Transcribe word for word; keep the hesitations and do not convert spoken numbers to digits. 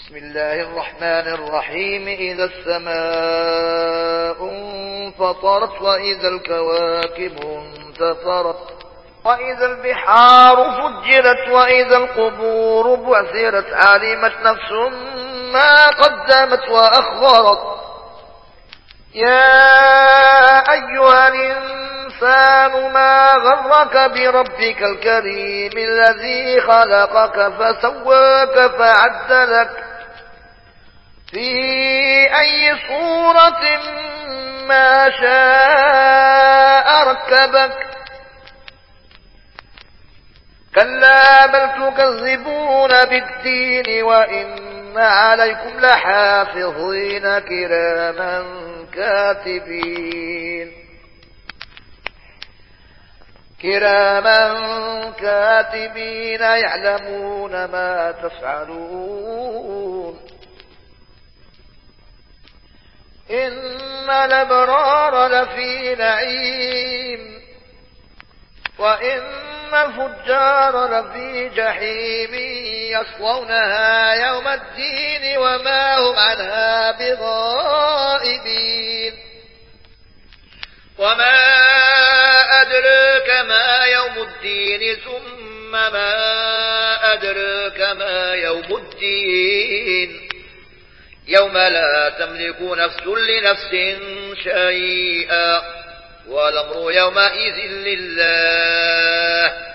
بسم الله الرحمن الرحيم. إذا السماء انفطرت وإذا الكواكب انتثرت وإذا البحار فجرت وإذا القبور بعثرت علمت نفس ما قدمت وأخرت. يا أيها الإنسان ما غرك بربك الكريم الذي خلقك فسواك فعدلك في أي صورة ما شاء ركبك. كلا بل تكذبون بالدين وإن عليكم لحافظين كراما كاتبين كراما كاتبين يعلمون ما تفعلون. إن الأبرار لفي نعيم وإن الفجار لفي جحيم يصلونها يوم الدين وما هم عنها بغائبين. وما أدرك ما يوم الدين ثم ما أدرك ما يوم الدين يوم لا تملك نفس لنفس شيئا والأمر يومئذ لله